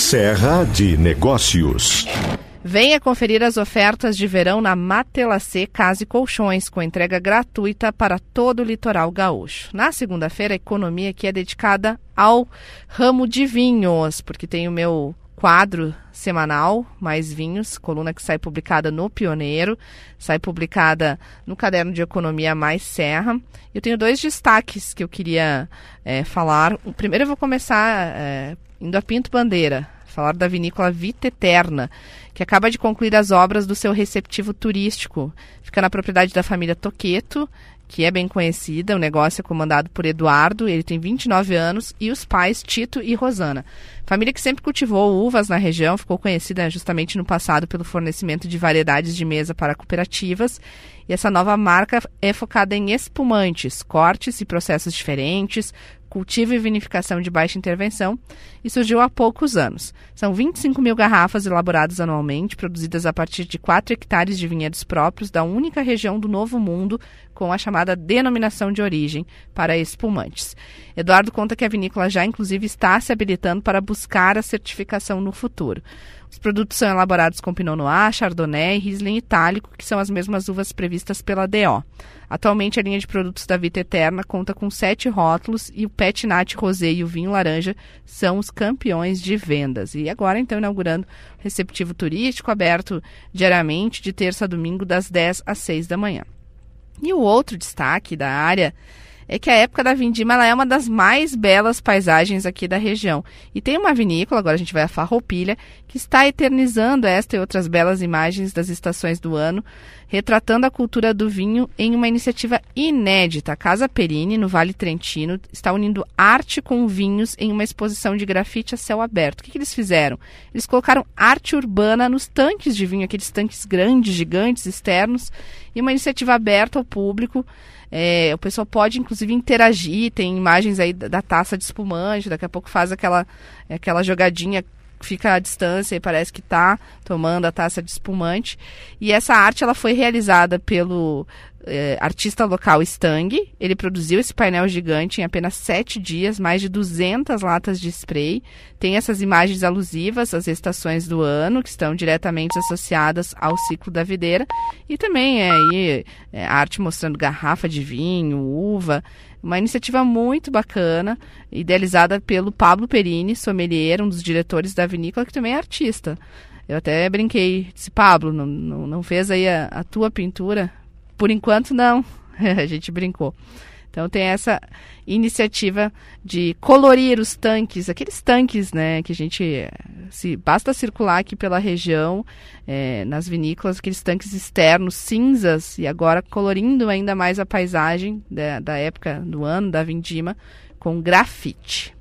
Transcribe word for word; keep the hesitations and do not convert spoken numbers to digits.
Serra de Negócios. Venha conferir as ofertas de verão na Matelacê Casa e Colchões, com entrega gratuita para todo o litoral gaúcho. Na segunda-feira, a economia aqui é dedicada ao ramo de vinhos, porque tem o meu quadro semanal, Mais Vinhos, coluna que sai publicada no Pioneiro, sai publicada no Caderno de Economia Mais Serra. Eu tenho dois destaques que eu queria é, falar. O primeiro eu vou começar é, indo a Pinto Bandeira, falar da vinícola Vita Eterna, que acaba de concluir as obras do seu receptivo turístico. Fica na propriedade da família Toqueto, que é bem conhecida. O negócio é comandado por Eduardo, ele tem vinte e nove anos, e os pais Tito e Rosana. Família que sempre cultivou uvas na região, ficou conhecida justamente no passado pelo fornecimento de variedades de mesa para cooperativas. E essa nova marca é focada em espumantes, cortes e processos diferentes, cultivo e vinificação de baixa intervenção, e surgiu há poucos anos. São vinte e cinco mil garrafas elaboradas anualmente, produzidas a partir de quatro hectares de vinhedos próprios da única região do Novo Mundo com a chamada denominação de origem para espumantes. Eduardo conta que a vinícola já, inclusive, está se habilitando para buscar a certificação no futuro. Os produtos são elaborados com Pinot Noir, Chardonnay e Riesling Itálico, que são as mesmas uvas previstas pela D O. Atualmente, a linha de produtos da Vita Eterna conta com sete rótulos e o Pet Nat Rosé e o vinho laranja são os campeões de vendas. E agora, então, inaugurando o receptivo turístico aberto diariamente de terça a domingo, das dez às seis da manhã. E o outro destaque da área é que a época da vindima ela é uma das mais belas paisagens aqui da região. E tem uma vinícola, agora a gente vai a Farroupilha, que está eternizando esta e outras belas imagens das estações do ano, retratando a cultura do vinho em uma iniciativa inédita. A Casa Perini, no Vale Trentino, está unindo arte com vinhos em uma exposição de grafite a céu aberto. O que, que eles fizeram? Eles colocaram arte urbana nos tanques de vinho, aqueles tanques grandes, gigantes, externos, e uma iniciativa aberta ao público. É, o pessoal pode, inclusive, interagir, tem imagens aí da, da taça de espumante, daqui a pouco faz aquela, aquela jogadinha, fica à distância e parece que está tomando a taça de espumante. E essa arte ela foi realizada pelo é, artista local Stang. Ele produziu esse painel gigante em apenas sete dias, mais de duzentas latas de spray. Tem essas imagens alusivas às estações do ano, que estão diretamente associadas ao ciclo da videira. E também é, aí, é, arte mostrando garrafa de vinho, uva. Uma iniciativa muito bacana, idealizada pelo Pablo Perini, sommelier, um dos diretores da vinícola, que também é artista. Eu até brinquei, disse, Pablo, não, não, não fez aí a, a tua pintura? Por enquanto, não. A gente brincou. Então tem essa iniciativa de colorir os tanques, aqueles tanques, né, que a gente, se basta circular aqui pela região, é, nas vinícolas, aqueles tanques externos cinzas, e agora colorindo ainda mais a paisagem da, da época do ano, da vindima, com grafite.